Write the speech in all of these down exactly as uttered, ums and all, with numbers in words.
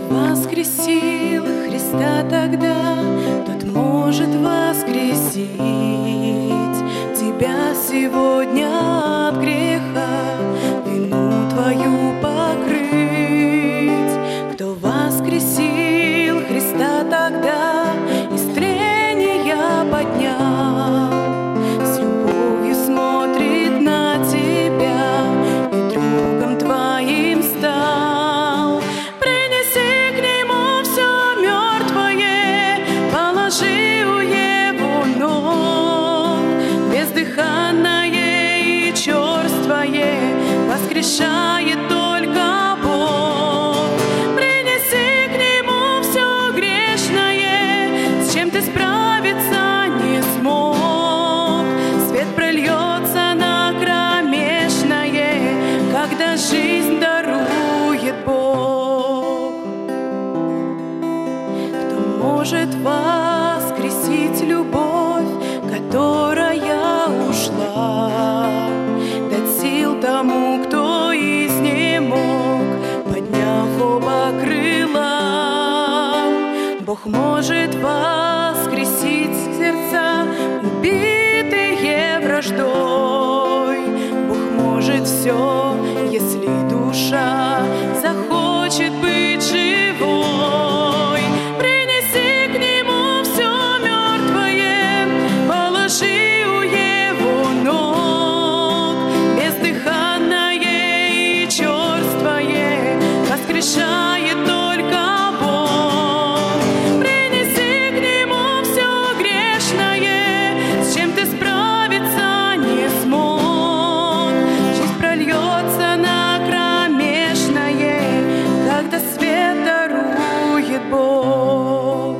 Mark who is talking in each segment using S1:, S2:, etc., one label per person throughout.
S1: воскресил Христа тогда, тот может воскресить тебя сегодня от греха, вину твою покрыть. Кто воскресил Христа тогда, из трения поднял, с любовью смотрит на тебя и другом твоим стал. Принеси к нему все мертвое, положи у его ног, бездыханное и черствое воскрешает только Бог. Принеси к нему все грешное, с чем ты справиться не смог. Свет прольется на кромешное, когда жизнь дарует Бог. Кто может воскресить любовь, которая ушла, дать сил тому, кто изнемог, подняв оба крыла? Бог может воскресить сердца, убитые враждой. Бог может все, если душа захочет быть живой. Принеси к нему все мертвое, положи у его ног, бездыханное и черствое воскрешает только Бог. Принеси к нему все грешное, с чем ты справиться не смог. Жизнь прольется на кромешное, когда свет дарует Бог.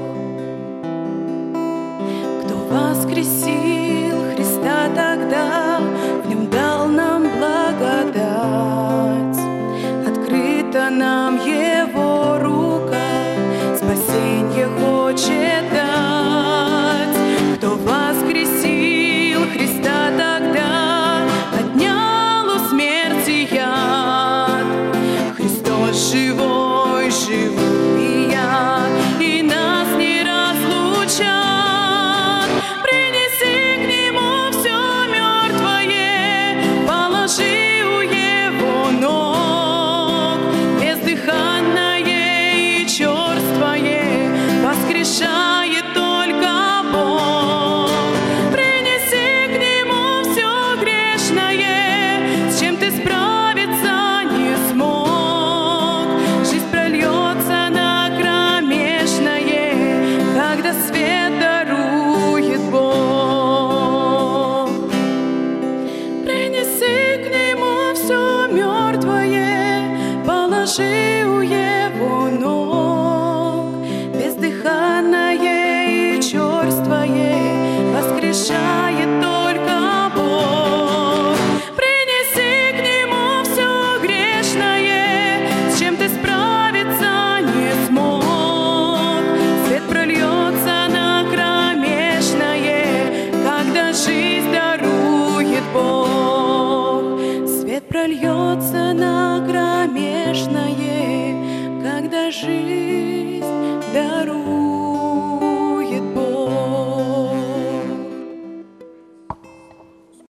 S1: Кто воскресил Христа тогда, в нем дал нам благодать. Открыта нам его рука, спасенье хочет дать. Кто воскресил Христа тогда, отнял у смерти яд. Христос живой, живу и я, и нас не разлучат. Принеси к нему все мертвое, положи у его ног, бездыханное и черствое воскрешает только Бог. Принеси к нему все грешное, с чем ты справиться не смог. Жизнь прольется на кромешное, когда свет дарует Бог. Принеси к нему все мертвое, положи у его ног, бездыханное и черствое воскрешает только Бог. Принеси к нему все грешное, с чем ты справиться не смог. Свет прольется на кромешное, когда жизнь дарует Бог. Свет прольется на кромешное, когда жизнь